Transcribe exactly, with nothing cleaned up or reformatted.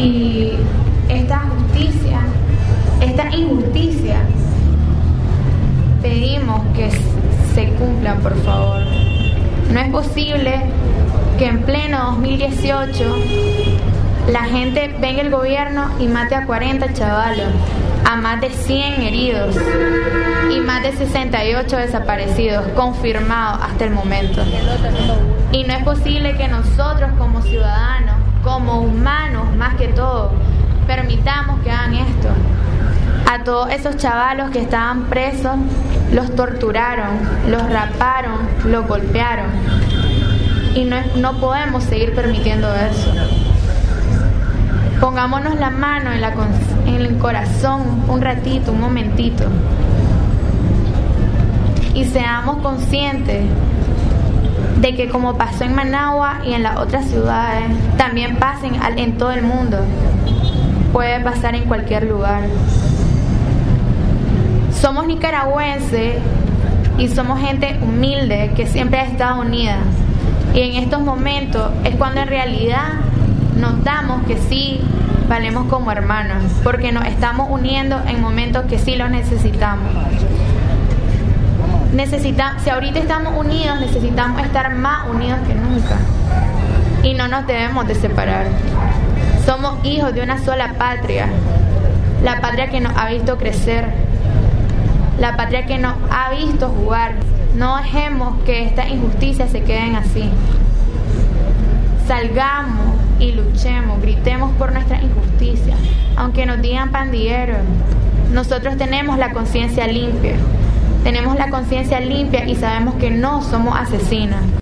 Y esta justicia, esta injusticia, pedimos que se cumplan, por favor. No es posible que en pleno dos mil dieciocho la gente venga el gobierno y mate a cuarenta chavalos, a más de cien heridos y más de sesenta y ocho desaparecidos confirmados hasta el momento. Y no es posible que nosotros como ciudadanos, como humanos más que todo, permitamos que hagan esto. A todos esos chavalos que estaban presos, los torturaron, los raparon, los golpearon. Y no, no podemos seguir permitiendo eso. Pongámonos la mano en, la, en el corazón un ratito, un momentito. Y seamos conscientes de que como pasó en Managua y en las otras ciudades, también pasen en todo el mundo. Puede pasar en cualquier lugar. Somos nicaragüenses y somos gente humilde que siempre ha estado unida. Y en estos momentos es cuando en realidad nos damos que sí valemos como hermanos, porque nos estamos uniendo en momentos que sí los necesitamos. Necesita, si ahorita estamos unidos, necesitamos estar más unidos que nunca. Y no nos debemos de separar. Somos hijos de una sola patria, la patria que nos ha visto crecer, la patria que nos ha visto jugar. No dejemos que estas injusticias se queden así. Salgamos y luchemos, gritemos por nuestra injusticia, aunque nos digan pandilleros. Nosotros tenemos la conciencia limpia, tenemos la conciencia limpia y sabemos que no somos asesinos.